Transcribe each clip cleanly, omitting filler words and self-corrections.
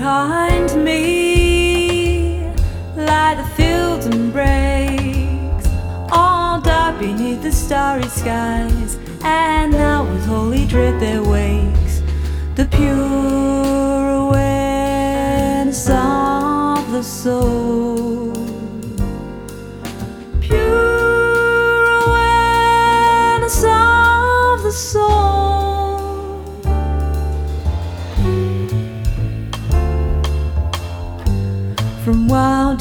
behind me lie the fields and breaks, all dark beneath the starry skies. And now with holy dread there wakes the pure awareness of the soul. Pure awareness of the soul. From wild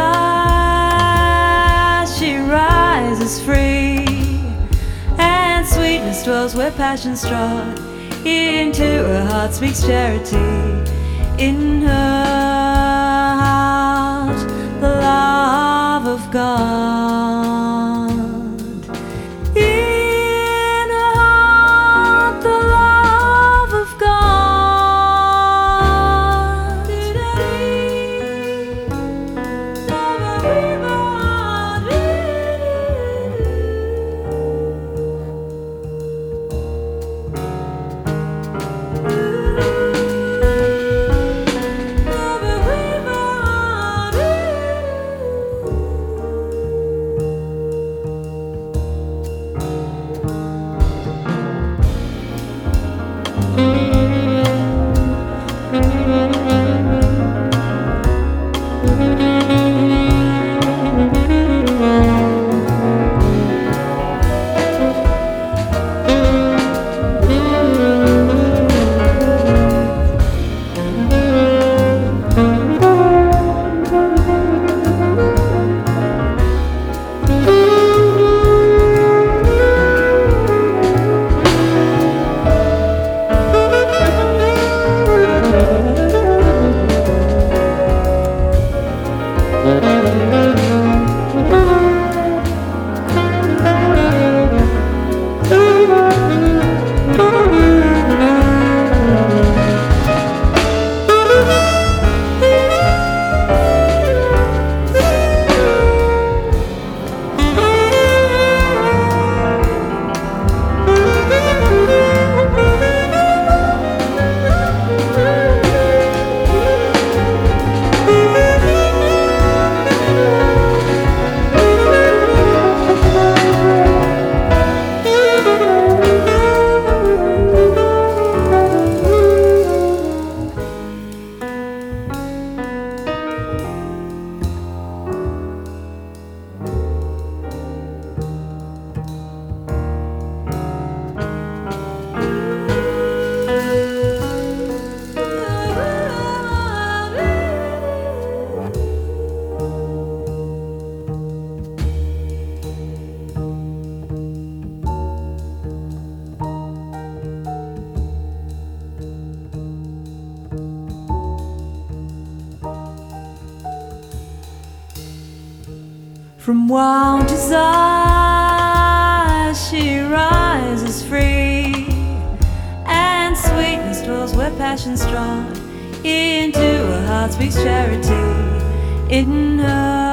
desire she rises free, and sweetness dwells where passion strong. Into her heart speaks charity. In her heart the love of God. In her heart the love of God. From wild desire she rises free, and sweetness dwells where passion's strong. Into her heart speaks charity. In her